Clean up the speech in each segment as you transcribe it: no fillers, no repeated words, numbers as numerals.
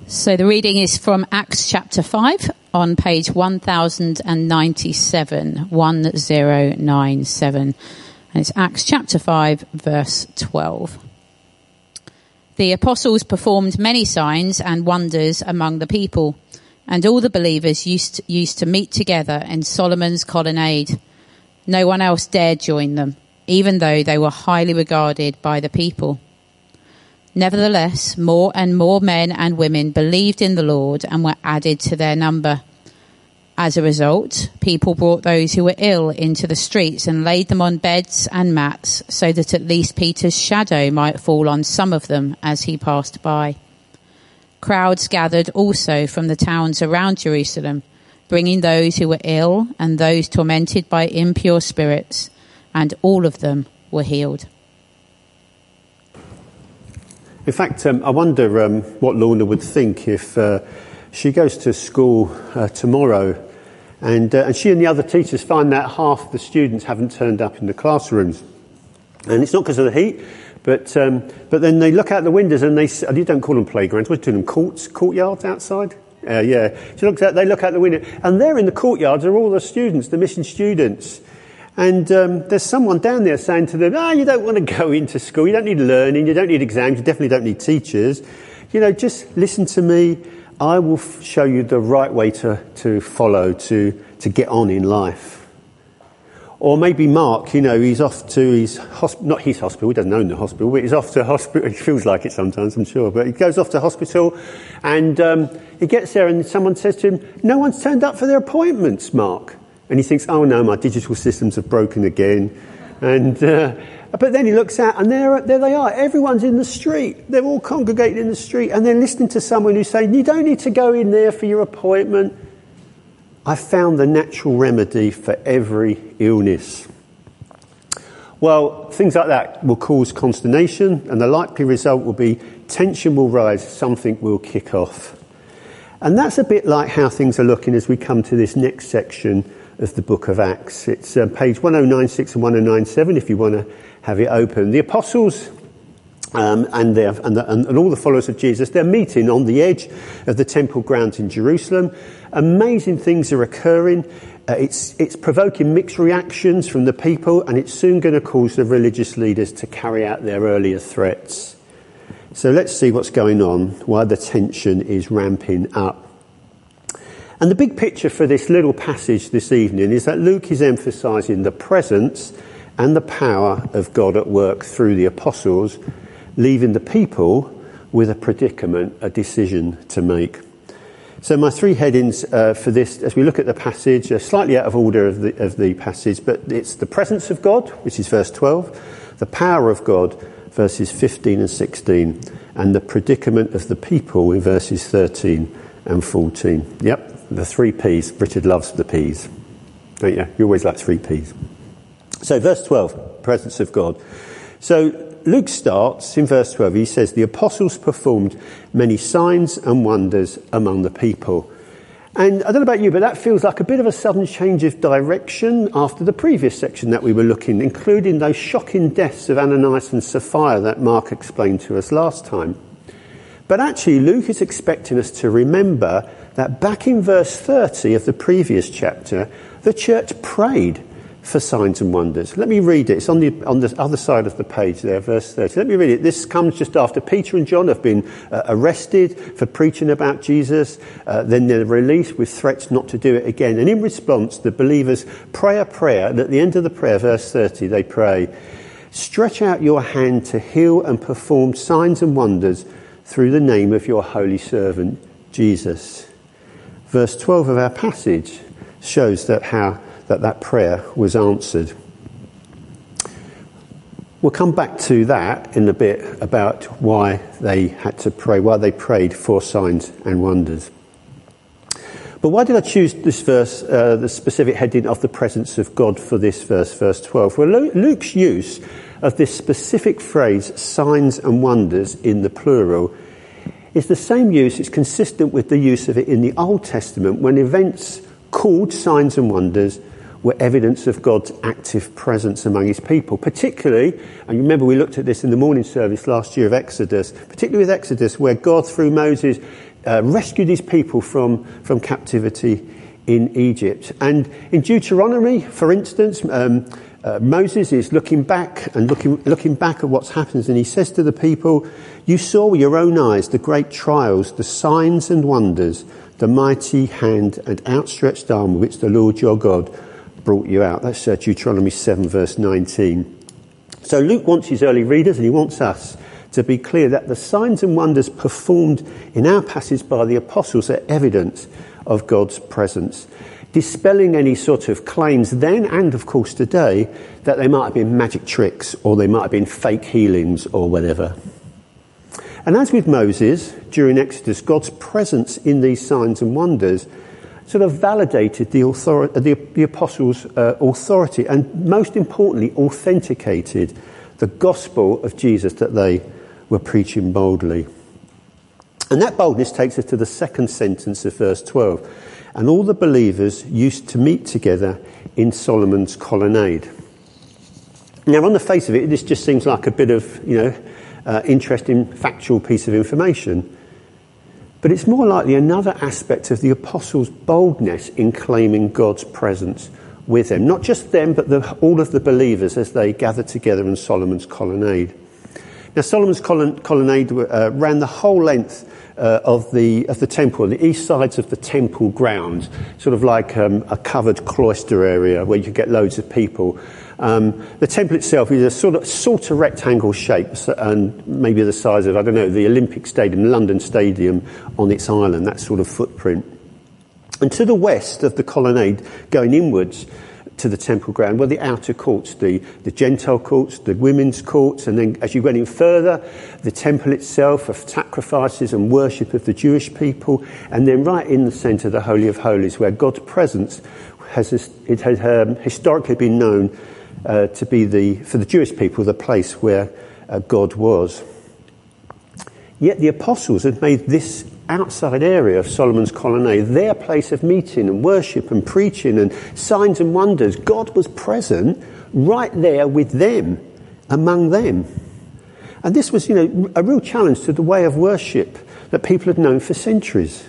So the reading is from Acts chapter 5 on page 1097, 1097. And it's Acts chapter 5, verse 12. The apostles performed many signs and wonders among the people, and all the believers used to meet together in Solomon's colonnade. No one else dared join them, even though they were highly regarded by the people. Nevertheless, more and more men and women believed in the Lord and were added to their number. As a result, people brought those who were ill into the streets and laid them on beds and mats so that at least Peter's shadow might fall on some of them as he passed by. Crowds gathered also from the towns around Jerusalem, bringing those who were ill and those tormented by impure spirits, and all of them were healed. In fact, I wonder what Lorna would think if she goes to school tomorrow and she and the other teachers find that half the students haven't turned up in the classrooms. And it's not because of the heat, but then they look out the windows and you don't call them playgrounds, what do you call them, courtyards outside? Yeah. They look out the window, and there in the courtyards are all the students, the missing students. And there's someone down there saying to them, you don't want to go into school, you don't need learning, you don't need exams, you definitely don't need teachers. Just listen to me. I will show you the right way to follow, to get on in life. Or maybe Mark, he's off to not his hospital, he doesn't own the hospital, but he's off to hospital, he feels like it sometimes, I'm sure, but he goes off to hospital and he gets there and someone says to him, no one's turned up for their appointments, Mark. And he thinks, oh no, my digital systems have broken again. And but then he looks out and there they are. Everyone's in the street. They're all congregated in the street and they're listening to someone who's saying, you don't need to go in there for your appointment. I found the natural remedy for every illness. Well, things like that will cause consternation, and the likely result will be tension will rise, something will kick off. And that's a bit like how things are looking as we come to this next section of the book of Acts. It's page 1096 and 1097 if you want to have it open. The apostles and all the followers of Jesus, they're meeting on the edge of the temple grounds in Jerusalem. Amazing things are occurring. It's provoking mixed reactions from the people, and it's soon going to cause the religious leaders to carry out their earlier threats. So let's see what's going on while the tension is ramping up. And the big picture for this little passage this evening is that Luke is emphasising the presence and the power of God at work through the apostles, leaving the people with a predicament, a decision to make. So my three headings for this, as we look at the passage, are slightly out of order of the passage, but it's the presence of God, which is verse 12, the power of God, verses 15 and 16, and the predicament of the people in verses 13 and 14. Yep. The 3 P's. Richard loves the P's, don't you? You always like 3 P's. So verse 12, presence of God. So Luke starts in verse 12. He says, the apostles performed many signs and wonders among the people. And I don't know about you, but that feels like a bit of a sudden change of direction after the previous section that we were looking, including those shocking deaths of Ananias and Sapphira that Mark explained to us last time. But actually, Luke is expecting us to remember that back in verse 30 of the previous chapter, the church prayed for signs and wonders. Let me read it. It's on the other side of the page there, verse 30. Let me read it. This comes just after Peter and John have been arrested for preaching about Jesus. Then they're released with threats not to do it again. And in response, the believers pray a prayer. And at the end of the prayer, verse 30, they pray, stretch out your hand to heal and perform signs and wonders through the name of your holy servant, Jesus. Verse 12 of our passage shows that prayer was answered. We'll come back to that in a bit about why they had to pray, why they prayed for signs and wonders. But why did I choose this verse, the specific heading of the presence of God for this verse, verse 12? Well, Luke's use of this specific phrase, signs and wonders, in the plural, is the same use. It's consistent with the use of it in the Old Testament when events called signs and wonders were evidence of God's active presence among his people. Particularly, and you remember we looked at this in the morning service last year of Exodus, particularly with Exodus, where God through Moses rescued his people from captivity in Egypt. And in Deuteronomy, for instance, Moses is looking back at what's happened, and he says to the people, "You saw with your own eyes the great trials, the signs and wonders, the mighty hand and outstretched arm with which the Lord your God brought you out." That's Deuteronomy 7 verse 19. So Luke wants his early readers, and he wants us to be clear that the signs and wonders performed in our passage by the apostles are evidence of God's presence, dispelling any sort of claims then and of course today that they might have been magic tricks or they might have been fake healings or whatever. And as with Moses during Exodus, God's presence in these signs and wonders sort of validated the apostles' authority, and most importantly authenticated the gospel of Jesus that they were preaching boldly. And that boldness takes us to the second sentence of verse 12. And all the believers used to meet together in Solomon's colonnade. Now, on the face of it, this just seems like a bit of, interesting factual piece of information. But it's more likely another aspect of the apostles' boldness in claiming God's presence with them. Not just them, but all of the believers as they gathered together in Solomon's colonnade. Now, Solomon's colonnade ran the whole length of the temple, the east sides of the temple grounds, sort of like a covered cloister area where you could get loads of people. The temple itself is a sort of rectangle shape, and maybe the size of, the Olympic Stadium, London Stadium on its island, that sort of footprint. And to the west of the colonnade, going inwards to the temple ground, were the outer courts, the Gentile courts, the women's courts, and then as you went in further, the temple itself of sacrifices and worship of the Jewish people, and then right in the centre, the Holy of Holies, where God's presence has historically been known to be for the Jewish people, the place where God was. Yet the apostles had made this outside area of Solomon's colonnade their place of meeting and worship and preaching and signs and wonders. God was present right there with them, among them. And this was, a real challenge to the way of worship that people had known for centuries.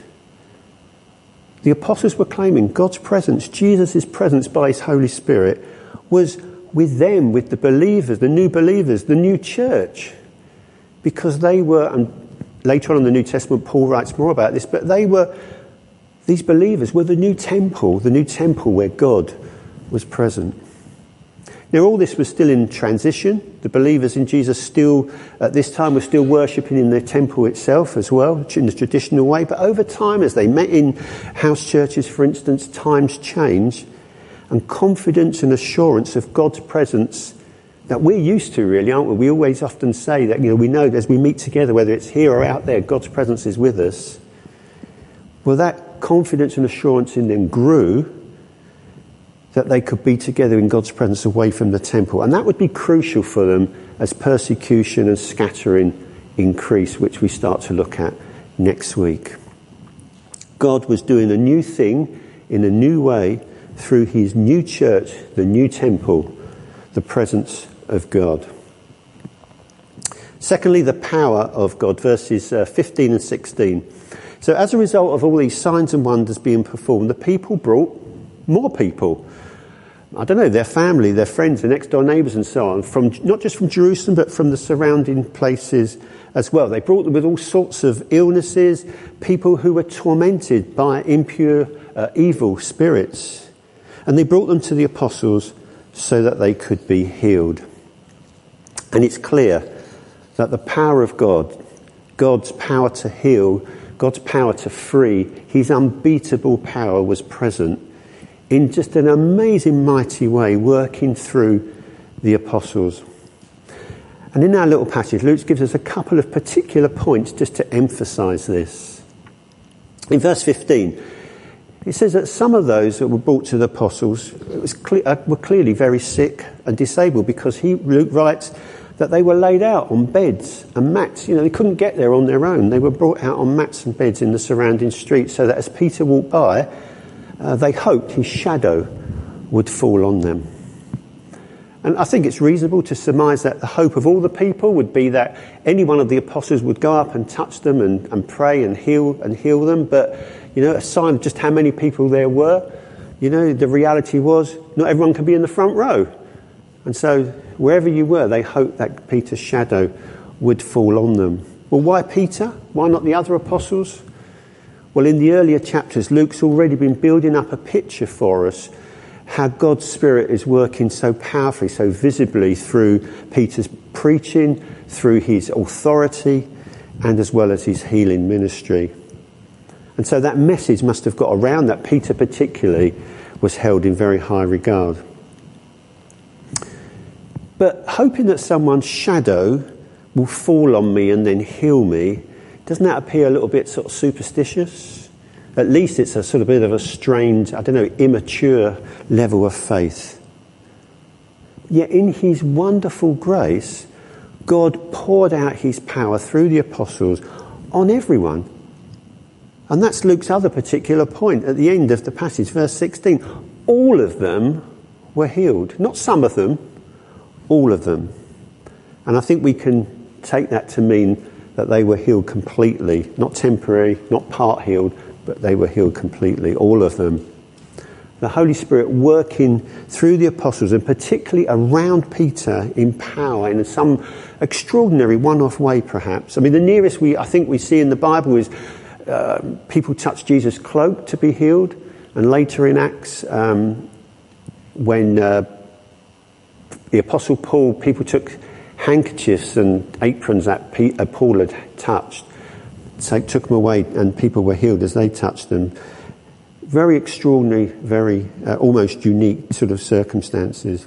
The apostles were claiming God's presence, Jesus' presence by his Holy Spirit, was with them, with the believers, the new believers, the new church. Because they were, and later on in the New Testament Paul writes more about this, but these believers were the new temple where God was present. Now all this was still in transition. The believers in Jesus still, at this time, were still worshipping in the temple itself as well, in the traditional way. But over time, as they met in house churches, for instance, times change, and confidence and assurance of God's presence that we're used to, really, aren't we? We always often say that, we know that as we meet together, whether it's here or out there, God's presence is with us. Well, that confidence and assurance in them grew, that they could be together in God's presence away from the temple. And that would be crucial for them as persecution and scattering increase, which we start to look at next week. God was doing a new thing in a new way through his new church, the new temple, the presence of God. Secondly, the power of God, verses 15 and 16. So as a result of all these signs and wonders being performed, the people brought more people. Their family, their friends, their next door neighbours and so on, from not just from Jerusalem but from the surrounding places as well. They brought them with all sorts of illnesses, people who were tormented by impure, evil spirits. And they brought them to the apostles so that they could be healed. And it's clear that the power of God, God's power to heal, God's power to free, his unbeatable power was present in just an amazing, mighty way, working through the apostles. And in our little passage, Luke gives us a couple of particular points just to emphasise this. In verse 15, it says that some of those that were brought to the apostles were clearly very sick and disabled, because Luke writes that they were laid out on beds and mats. They couldn't get there on their own. They were brought out on mats and beds in the surrounding streets, so that as Peter walked by, they hoped his shadow would fall on them. And I think it's reasonable to surmise that the hope of all the people would be that any one of the apostles would go up and touch them and pray and heal them. But, a sign of just how many people there were, the reality was not everyone can be in the front row. And so wherever you were, they hoped that Peter's shadow would fall on them. Well, why Peter? Why not the other apostles? Well, in the earlier chapters, Luke's already been building up a picture for us how God's Spirit is working so powerfully, so visibly through Peter's preaching, through his authority, and as well as his healing ministry. And so that message must have got around that Peter particularly was held in very high regard. But hoping that someone's shadow will fall on me and then heal me, doesn't that appear a little bit sort of superstitious? At least it's a sort of bit of a strange, immature level of faith. Yet in his wonderful grace, God poured out his power through the apostles on everyone. And that's Luke's other particular point at the end of the passage, verse 16. All of them were healed. Not some of them, all of them. And I think we can take that to mean that they were healed completely, not temporary, not part healed, but they were healed completely, all of them. The Holy Spirit working through the apostles and particularly around Peter in power in some extraordinary one-off way perhaps. I mean, the nearest I think we see in the Bible is people touch Jesus' cloak to be healed. And later in Acts, when the Apostle Paul, people took handkerchiefs and aprons that Paul had touched, so took them away and people were healed as they touched them. Very extraordinary, very almost unique sort of circumstances.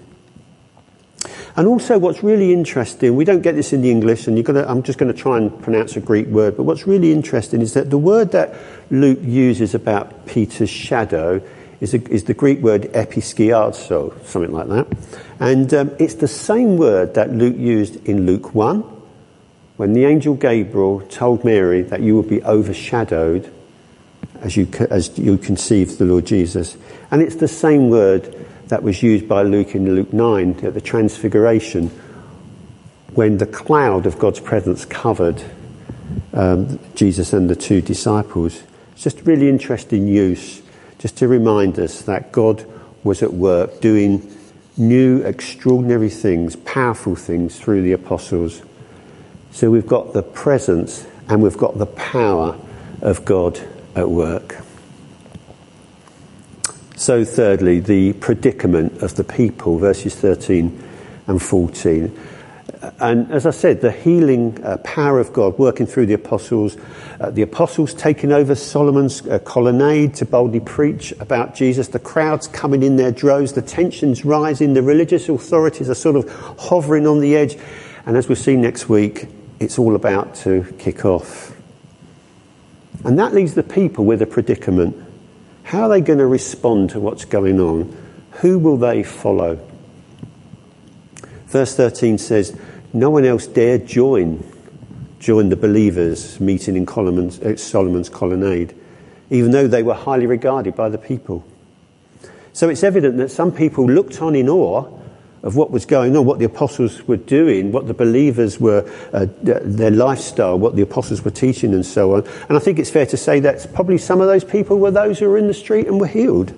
And also what's really interesting, we don't get this in the English, and I'm just going to try and pronounce a Greek word, but what's really interesting is that the word that Luke uses about Peter's shadow is the Greek word episkiazo, something like that. And it's the same word that Luke used in Luke 1, when the angel Gabriel told Mary that you would be overshadowed as you conceive the Lord Jesus. And it's the same word that was used by Luke in Luke 9 at the Transfiguration, when the cloud of God's presence covered Jesus and the two disciples. It's just really interesting use, just to remind us that God was at work doing new, extraordinary things, powerful things through the apostles. So we've got the presence and we've got the power of God at work. So thirdly, the predicament of the people, verses 13 and 14. And as I said, the healing power of God working through the apostles taking over Solomon's colonnade to boldly preach about Jesus, the crowds coming in their droves, the tensions rising, the religious authorities are sort of hovering on the edge. And as we'll see next week, it's all about to kick off. And that leaves the people with a predicament. How are they going to respond to what's going on? Who will they follow? Verse 13 says, no one else dared join the believers meeting in Solomon's colonnade, even though they were highly regarded by the people. So it's evident that some people looked on in awe of what was going on, what the apostles were doing, what the believers were, their lifestyle, what the apostles were teaching and so on. And I think it's fair to say that probably some of those people were those who were in the street and were healed.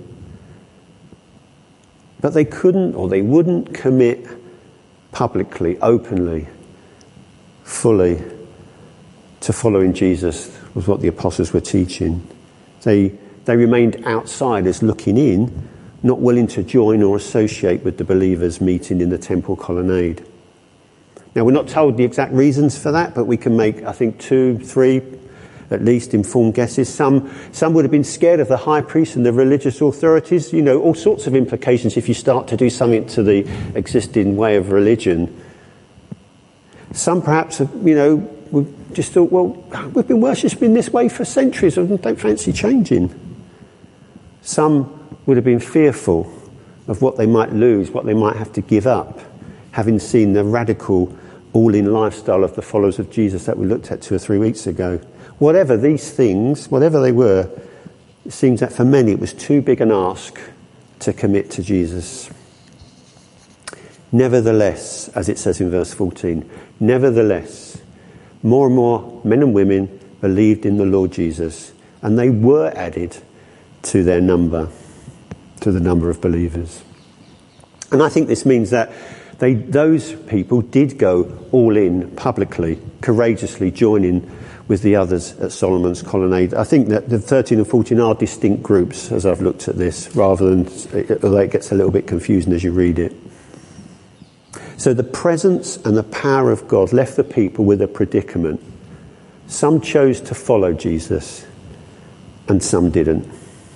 But they couldn't or they wouldn't commit publicly, openly, fully to following Jesus, was what the apostles were teaching. They remained outsiders looking in, not willing to join or associate with the believers meeting in the temple colonnade. Now, we're not told the exact reasons for that, but we can make, I think, 2, 3, at least informed guesses. Some would have been scared of the high priest and the religious authorities. You know, all sorts of implications if you start to do something to the existing way of religion. Some perhaps, just thought, well, we've been worshipping this way for centuries and don't fancy changing. Some would have been fearful of what they might lose, what they might have to give up, having seen the radical, all-in lifestyle of the followers of Jesus that we looked at 2 or 3 weeks ago. Whatever these things, whatever they were, it seems that for many it was too big an ask to commit to Jesus. Nevertheless, as it says in verse 14, nevertheless, more and more men and women believed in the Lord Jesus, and they were added to their number, to the number of believers. And I think this means that those people did go all in publicly, courageously joining with the others at Solomon's colonnade. I think that the 13 and 14 are distinct groups as I've looked at this, rather than, although it gets a little bit confusing as you read it. So the presence and the power of God left the people with a predicament. Some chose to follow Jesus and some didn't.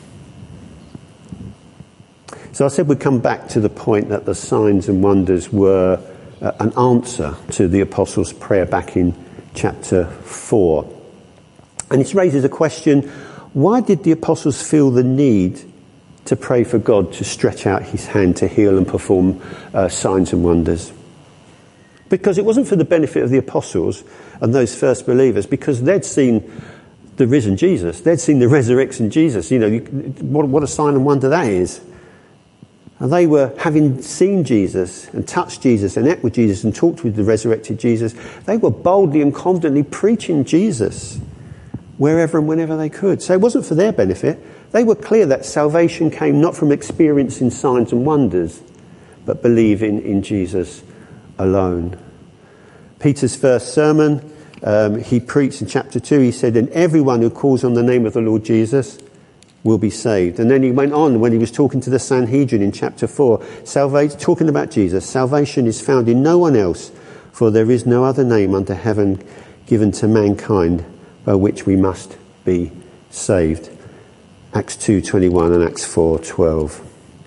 So I said we'd come back to the point that the signs and wonders were an answer to the apostles' prayer back in chapter 4. And it raises a question, why did the apostles feel the need to pray for God to stretch out his hand to heal and perform signs and wonders? Because it wasn't for the benefit of the apostles and those first believers, because they'd seen the risen Jesus. They'd seen the resurrection Jesus. You know, what a sign and wonder that is. And they were, having seen Jesus and touched Jesus and ate with Jesus and talked with the resurrected Jesus, they were boldly and confidently preaching Jesus wherever and whenever they could. So it wasn't for their benefit. They were clear that salvation came not from experiencing signs and wonders, but believing in Jesus alone. Peter's first sermon, he preached in chapter 2, he said, and everyone who calls on the name of the Lord Jesus will be saved. And then he went on when he was talking to the Sanhedrin in chapter 4, talking about Jesus. Salvation is found in no one else, for there is no other name under heaven given to mankind by which we must be saved. Acts 2:21 and Acts 4:12.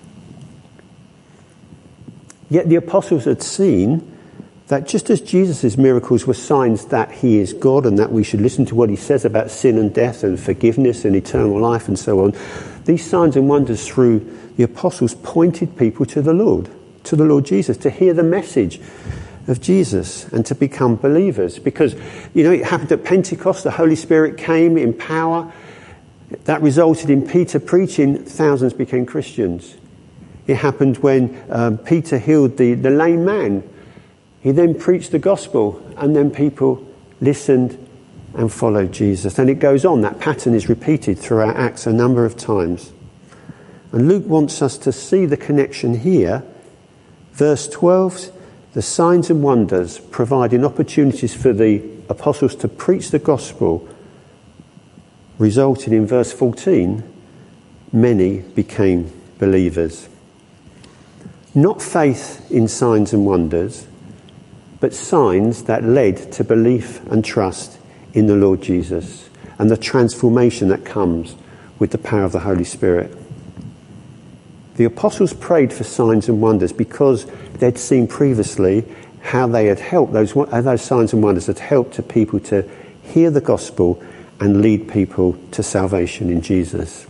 Yet the apostles had seen that just as Jesus' miracles were signs that he is God and that we should listen to what he says about sin and death and forgiveness and eternal life and so on, these signs and wonders through the apostles pointed people to the Lord Jesus, to hear the message of Jesus and to become believers. Because, you know, it happened at Pentecost, the Holy Spirit came in power. That resulted in Peter preaching, thousands became Christians. It happened when Peter healed the lame man. He then preached the gospel, and then people listened and followed Jesus. And it goes on. That pattern is repeated throughout Acts a number of times. And Luke wants us to see the connection here. Verse 12, the signs and wonders providing opportunities for the apostles to preach the gospel resulted in verse 14, many became believers. Not faith in signs and wonders, but signs that led to belief and trust in the Lord Jesus and the transformation that comes with the power of the Holy Spirit. The apostles prayed for signs and wonders because they'd seen previously how they had helped, those signs and wonders had helped to people to hear the gospel and lead people to salvation in Jesus.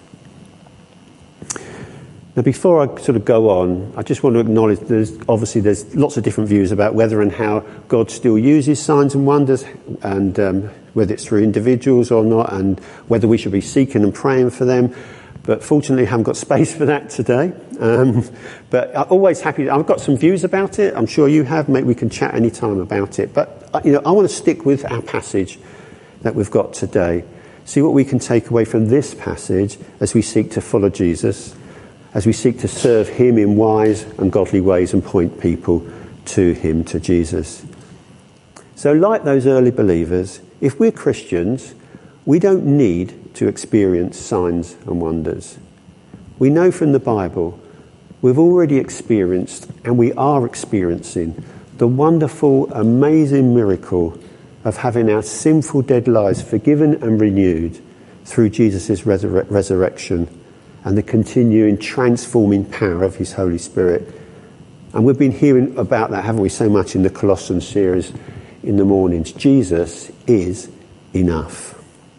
Now, before I sort of go on, I just want to acknowledge there's lots of different views about whether and how God still uses signs and wonders, and whether it's through individuals or not, and whether we should be seeking and praying for them. But fortunately, I haven't got space for that today. But I'm always happy. I've got some views about it. I'm sure you have. Maybe we can chat any time about it. But I want to stick with our passage that we've got today. See what we can take away from this passage as we seek to follow Jesus, as we seek to serve him in wise and godly ways and point people to him, to Jesus. So like those early believers, if we're Christians, we don't need to experience signs and wonders. We know from the Bible, we've already experienced and we are experiencing the wonderful, amazing miracle of having our sinful dead lives forgiven and renewed through Jesus' resurrection and the continuing transforming power of his Holy Spirit. And we've been hearing about that, haven't we, so much in the Colossians series in the mornings. Jesus is enough.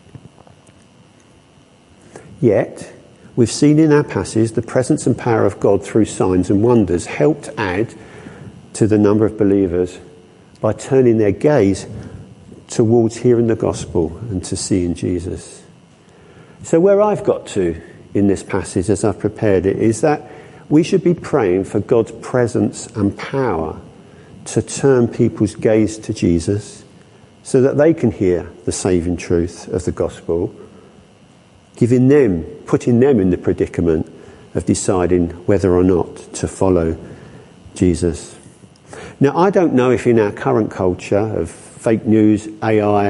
Yet, we've seen in our passage the presence and power of God through signs and wonders helped add to the number of believers by turning their gaze towards hearing the gospel and to seeing Jesus. So where I've got to in this passage as I've prepared it is that we should be praying for God's presence and power to turn people's gaze to Jesus so that they can hear the saving truth of the gospel, putting them in the predicament of deciding whether or not to follow Jesus. Now, I don't know if in our current culture of fake news, AI,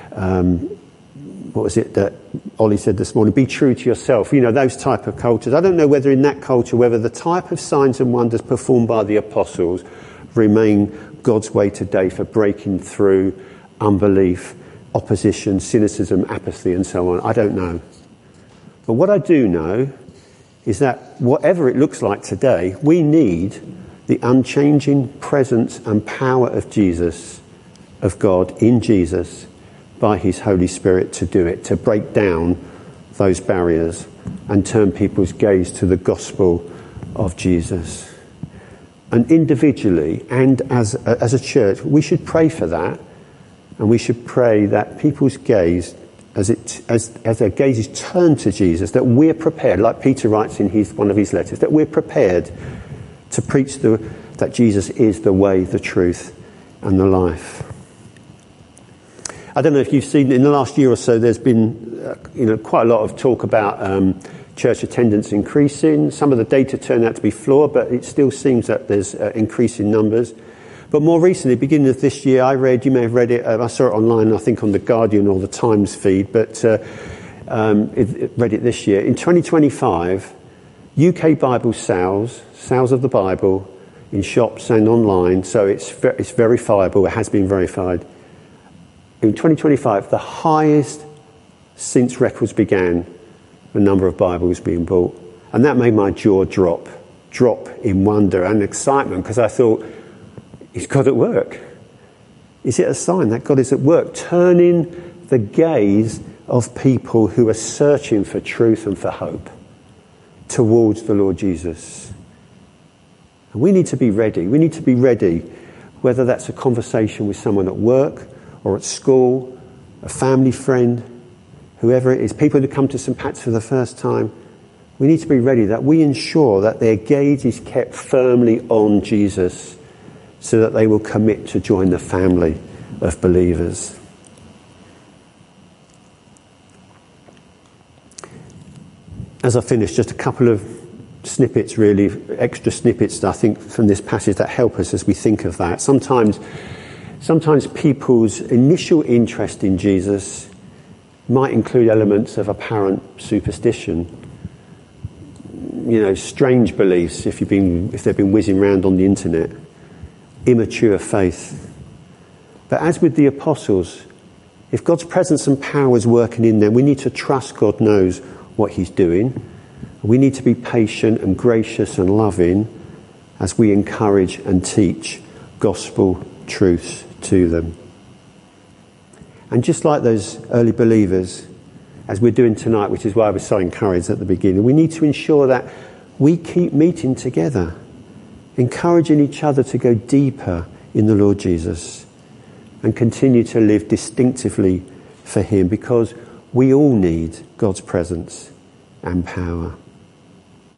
what was it that Ollie said this morning? Be true to yourself. You know, those type of cultures. I don't know whether in that culture, whether the type of signs and wonders performed by the apostles remain God's way today for breaking through unbelief, opposition, cynicism, apathy, and so on. I don't know. But what I do know is that whatever it looks like today, we need the unchanging presence and power of Jesus, of God in Jesus, by his Holy Spirit to do it, to break down those barriers and turn people's gaze to the gospel of Jesus. And individually and as a church, we should pray for that, and we should pray that people's gaze, as their gaze is turned to Jesus, that we're prepared, like Peter writes in one of his letters, that we're prepared to preach that Jesus is the way, the truth, and the life. I don't know if you've seen in the last year or so, there's been quite a lot of talk about church attendance increasing. Some of the data turned out to be flawed, but it still seems that there's increasing numbers. But more recently, beginning of this year, you may have read it, I saw it online, I think on The Guardian or the Times feed, but read it this year. In 2025, UK Bible sales of the Bible in shops and online, so it's verifiable, it has been verified. In 2025, the highest since records began, the number of Bibles being bought. And that made my jaw drop in wonder and excitement, because I thought, is God at work? Is it a sign that God is at work, turning the gaze of people who are searching for truth and for hope towards the Lord Jesus? And we need to be ready. We need to be ready, whether that's a conversation with someone at work or at school, a family friend, whoever it is, people who come to St. Pat's for the first time. We need to be ready that we ensure that their gaze is kept firmly on Jesus, so that they will commit to join the family of believers. As I finish, just a couple of snippets, really, extra snippets, I think, from this passage that help us as we think of that. Sometimes people's initial interest in Jesus might include elements of apparent superstition. You know, strange beliefs, if they've been whizzing around on the internet. Immature faith. But as with the apostles, if God's presence and power is working in them, we need to trust God knows what he's doing. We need to be patient and gracious and loving as we encourage and teach gospel truths to them. And just like those early believers, as we're doing tonight, which is why I was so encouraged at the beginning, we need to ensure that we keep meeting together, encouraging each other to go deeper in the Lord Jesus and continue to live distinctively for him, because we all need God's presence and power.